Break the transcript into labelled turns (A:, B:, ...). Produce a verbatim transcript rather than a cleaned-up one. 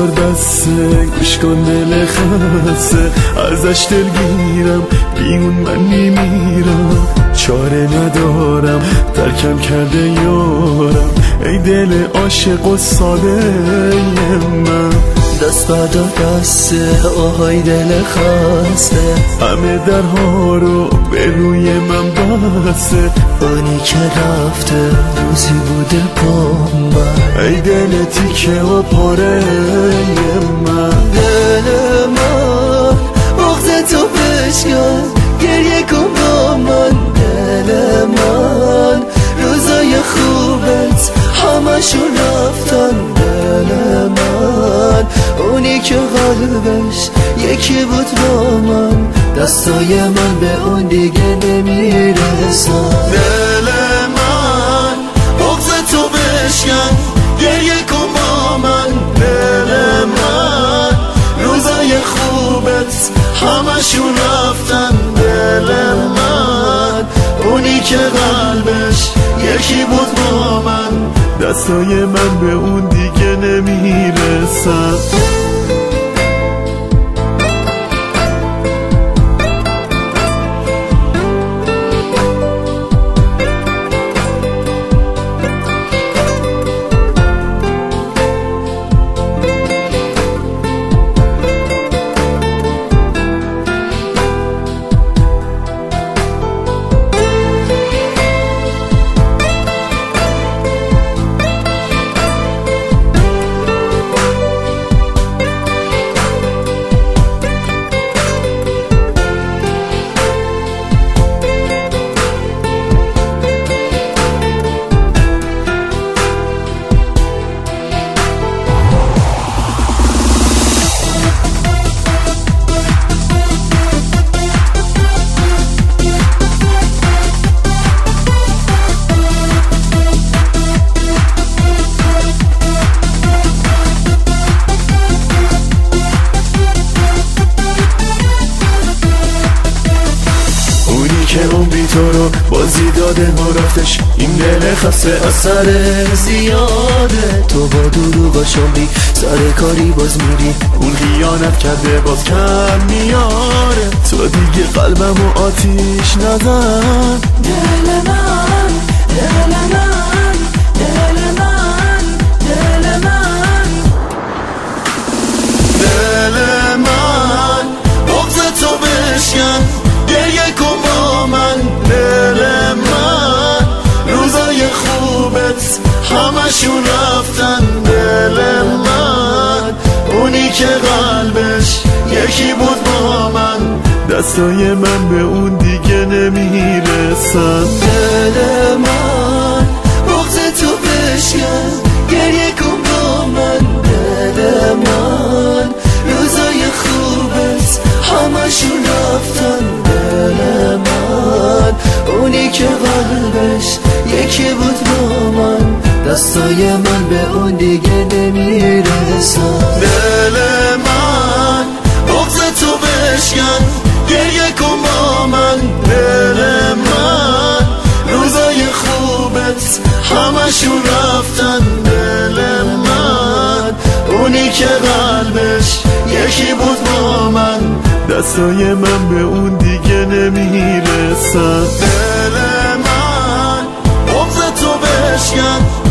A: بذار دسته، گوش کن دل خسته، ازش دلگیرم، بیون من میمیرم، چاره ندارم، ترکم کرده یارم، ای دل عاشق و ساده من.
B: دست بردار دسته، آهای دل خسته،
A: همه درها رو به روی من بسته،
B: اونی که رفته روزی بوده با من،
A: ای دل تیکه و پاره من.
B: دل من بغض تو بشکن، گریه کن با من. دل من روزای خوبت همشون رفتن. دل من اونی که قلبش یکی بود با من، دستای من به اون دیگه نمیرسن.
A: دل من بغض تو بشکن، گریه کن با من. دل من روزای خوبت همشون رفتن. دل من اونی که قلبش یکی بود با من، دستای من به اون دیگه نمیرسن. که اون بی تو رو بازی داده ما رفتش، این دل خسته اثر زیاده.
B: تو با دروغاشون بی سر کاری باز میری،
A: اون خیانت کرده باز کم میاره. تو دیگه قلبمو آتیش نزن.
B: دل من دل من دل من دل من
A: دل من بغض تو بشکن، گریه کن با من. دل من روزای خوبت همشون رفتن. دل من اونی که قلبش یکی بود با من، دستای من به اون دیگه نمیرسن.
B: دل من بغض تو بشکن، گریه کن با من. دل من روزای خوبت همشون رفتن. دل من اونی که قلبش یکی بود با من، دستای من به اون دیگه نمیرسن.
A: دل من بغض تو بشکن، گریه کن با من. دل من روزای خوبت همشون رفتن. دل من اونی که قلبش یکی بود با من، دستای من به اون دیگه نمیرسن. دل من بغض تو بشکن،